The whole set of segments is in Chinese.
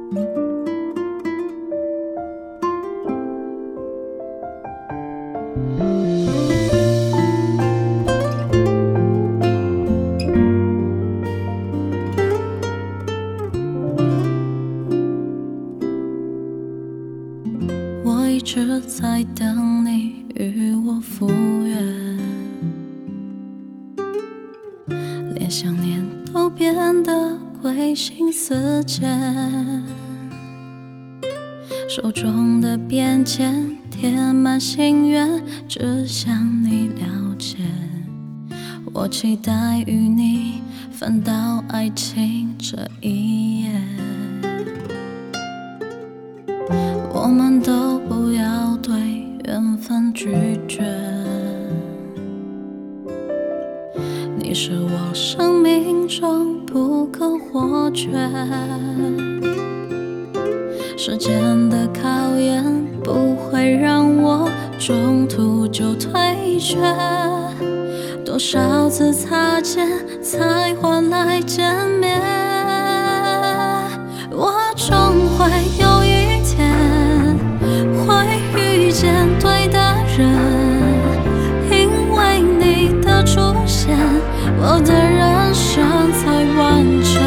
我一直在等你与我复原，连想念都变得归心似箭，手中的便签填满心愿，只想你了解。我期待与你翻到爱情这一页，我们都不要对缘分拒绝。你是我生命中不可或缺，时间的考验不会让我中途就退却，多少次擦肩才换来见面，我终会有一天会遇见对的人，因为你的出现，我的人生才完整。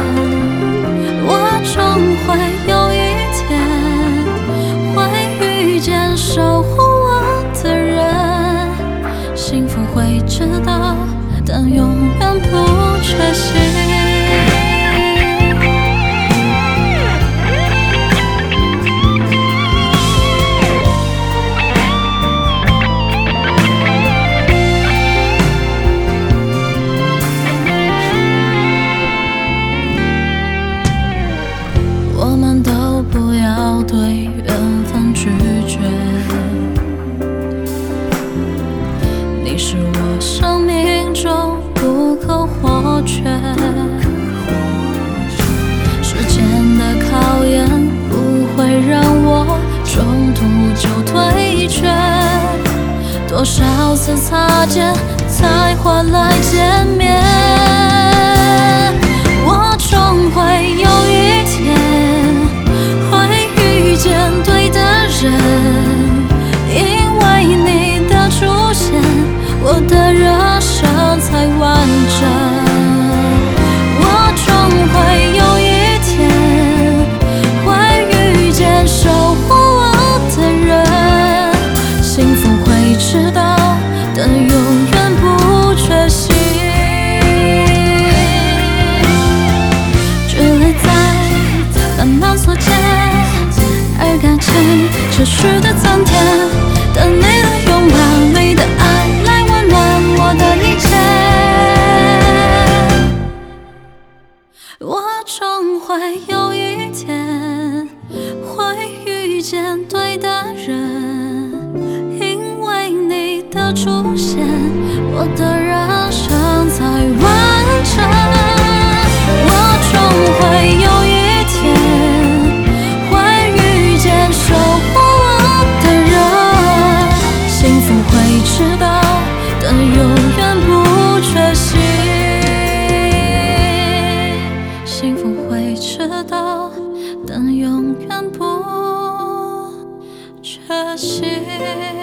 我终会有一天会遇见守护我的人，幸福会知道，但永远不缺席。我们都不要对缘分拒绝，你是我生命中不可或缺，时间的考验不会让我中途就退却，多少次擦肩才换来见面，我终会有一天会遇见对的人，因为你的出现，我的人生才完整。我终会有一天会遇见守护我的人，幸福会知道，但永远不缺席。距离在慢慢缩减，而感情持续的增添，等你的拥抱，你的爱来温暖我的一切，我终会有一天会遇见对的人，因为你的出现，我的人生才完整。我终会有一天会遇见守护我的人，幸福会知道，但永远不缺席。幸福会知道，但永远不缺席。